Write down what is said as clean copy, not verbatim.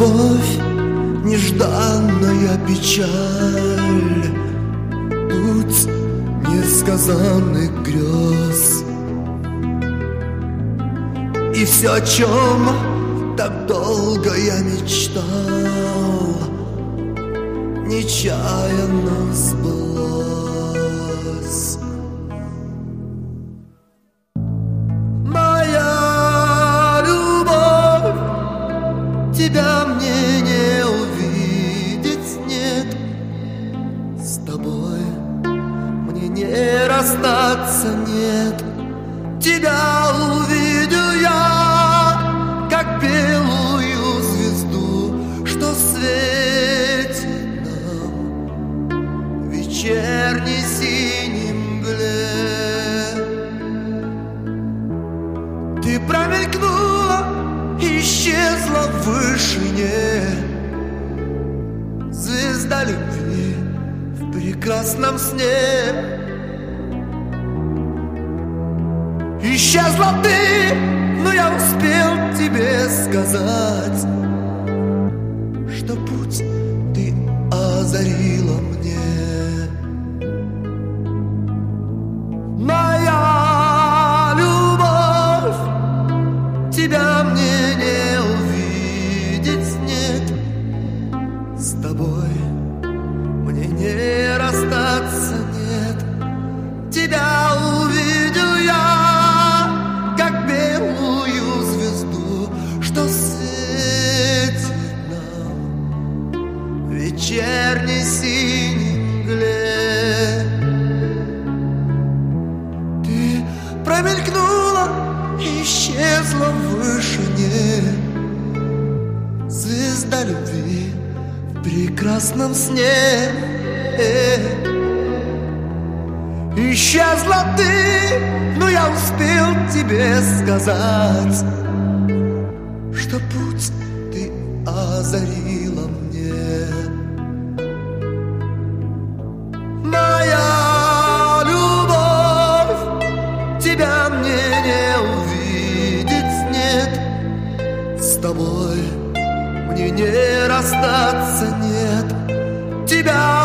любовь, нежданная печаль, путь несказанных грез. И все, о чем так долго я мечтал, нечаянно сбылось. Моя любовь, тебя мне не увидеть, нет. С тобой мне не расстаться, нет. Тебя увидел я, как белую звезду, что светит нам в вечерней синей мгле. Ты промелькнула, исчезла в вышине, звезда любви в прекрасном сне. Исчезла ты, но я успел тебе сказать, что путь ты озарила мне. Моя любовь, тебя мне не увидеть, нет. С тобой мне не расстаться, нет. Тебя увидел я, как белую звезду, что светит нам в вечерней синей мгле. Ты промелькнула, исчезла в вышине, звезда любви в прекрасном сне. Исчезла ты, но я успел тебе сказать, что путь ты озарила мне. Моя любовь, тебя мне не увидеть, нет. С тобой мне не расстаться, нет. Тебя